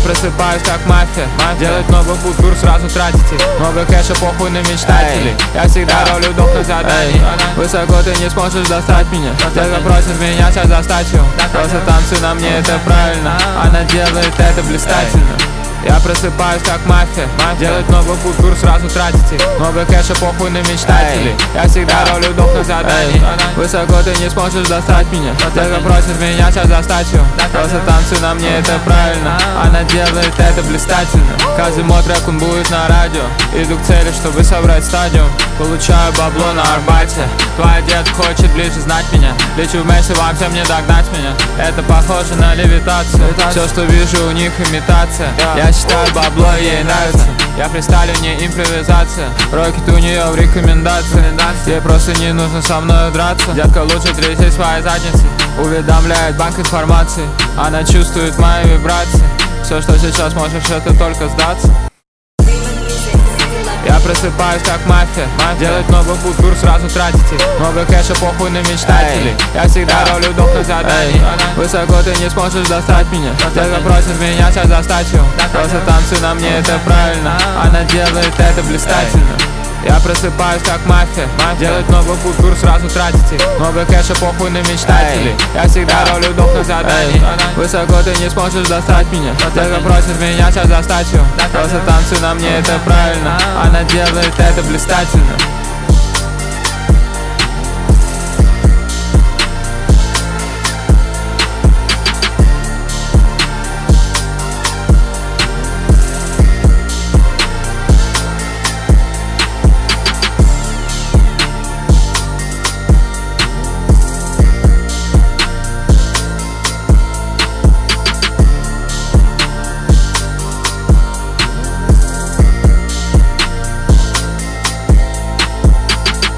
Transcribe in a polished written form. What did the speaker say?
просыпаюсь как мафия, делать много купюр, сразу тратите. Много кэша, похуй на мечтателей. Я всегда ролю док на задании. Высоко ты не сможешь достать меня. Только просит меня сейчас за статью. Просто танцуй на мне, это правильно. Она делает это блистательно. Я просыпаюсь как мафия, делать много купюр, сразу тратите. Много кэша, похуй на мечтателей. Я всегда ролю док на задании. Высоко ты не сможешь достать меня. Только просит меня сейчас за статью. Просто танцуй на мне, это правильно. Она делает это блистательно. Каждый мой трек, он будет на радио. Иду к цели, чтобы собрать стадиум. Получаю бабло на Арбате. Твой дед хочет ближе знать меня. Лечу вместе, вам всем не догнать меня. Это похоже на левитацию. Все, что вижу, у них имитация. Я считаю бабло, ей нравится. Я фристайлю, не импровизация. Рокет у нее в рекомендации. Ей просто не нужно со мной драться. Детка, лучше тряси своей задницей. Уведомляет банк информации. Она чувствует мои вибрации. Все, что сейчас можешь, это только сдаться. Я просыпаюсь как мафия, делать много купюр, сразу тратите. Много кэша, похуй на мечтателей. Я всегда ролю док на задании. Высоко ты не сможешь достать меня. Только просит меня сейчас за статью. Просто танцуй на мне, это правильно. Она делает это блистательно. Я просыпаюсь как мафия, делать много купюр, сразу тратите. Много кэша, похуй на мечтателей. Я всегда ролю док на задании. Высоко ты не сможешь достать меня. Только просит меня сейчас за статью. Просто танцуй на мне, это правильно. Она делает это блистательно.